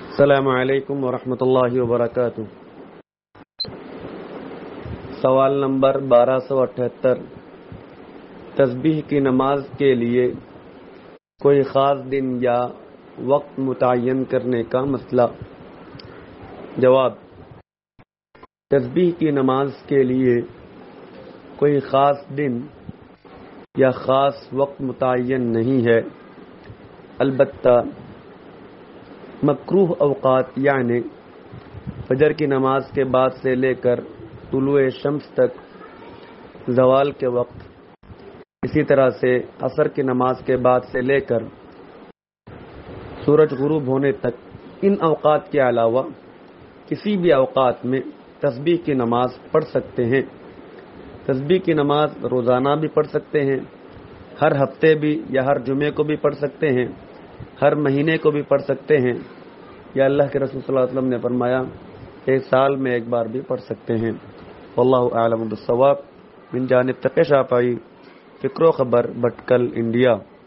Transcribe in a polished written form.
السلام علیکم ورحمۃ اللہ وبرکاتہ۔ سوال نمبر 1278۔ تسبیح کی نماز کے لیے کوئی خاص دن یا وقت متعین کرنے کا مسئلہ۔ جواب: تسبیح کی نماز کے لیے کوئی خاص دن یا خاص وقت متعین نہیں ہے، البتہ مکروہ اوقات یعنی فجر کی نماز کے بعد سے لے کر طلوع شمس تک، زوال کے وقت، اسی طرح سے عصر کی نماز کے بعد سے لے کر سورج غروب ہونے تک، ان اوقات کے علاوہ کسی بھی اوقات میں تسبیح کی نماز پڑھ سکتے ہیں۔ تسبیح کی نماز روزانہ بھی پڑھ سکتے ہیں، ہر ہفتے بھی یا ہر جمعے کو بھی پڑھ سکتے ہیں، ہر مہینے کو بھی پڑھ سکتے ہیں، یا اللہ کے رسول صلی اللہ علیہ وسلم نے فرمایا ایک سال میں ایک بار بھی پڑھ سکتے ہیں۔ واللہ اعلم بالصواب۔ من جانب تقی شافعی، فکر و خبر، بھٹکل، انڈیا۔